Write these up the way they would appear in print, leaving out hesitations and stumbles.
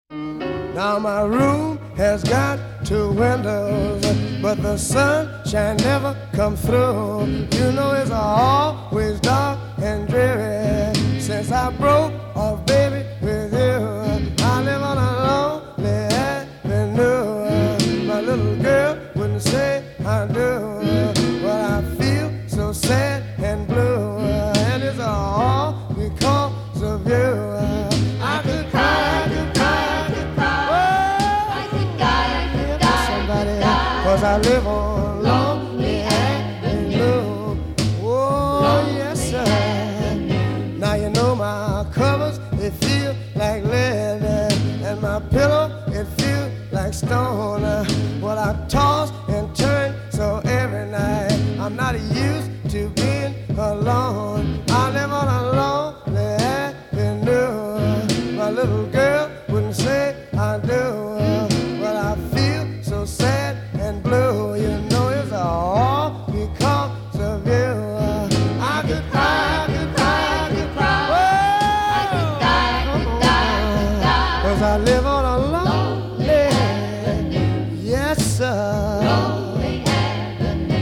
Now my room has got two windows, but the sunshine never come through. You know it's always dark and dreary since I broke off, baby, with you. I live on a lonely avenue. My little girl wouldn't say I do, but I feel so sad and blue, and it's all because of you. I could cry, I could cry, I could cry. I could die, somebody, 'cause I live on Lonely Avenue. Oh, yes, sir. Now you know my covers, they feel like lead, and my pillow, it feels like stone. Well, I toss and turn so every night. I'm not used to being alone. I live on a lonely avenue. My little girl wouldn't say I do, but I feel so sad and blue. You know it's all because of you. I could cry, I could cry, I could cry. Oh, I could die, I could die, I could die. 'Cause I live on a lonely avenue. Yes, sir. Lonely avenue.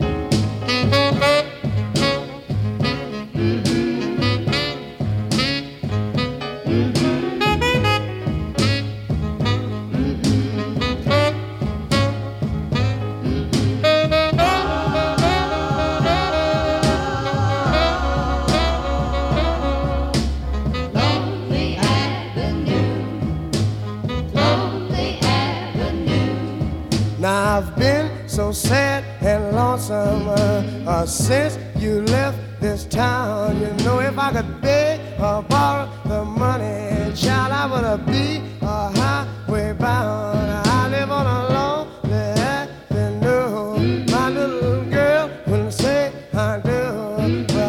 Lonely Avenue, Lonely Avenue. Now I've been so sad and lonesome since you left this town. You know if I could beg or borrow the money, child, I would be a highway bound. I live on a lonely avenue. My little girl wouldn't say I do, but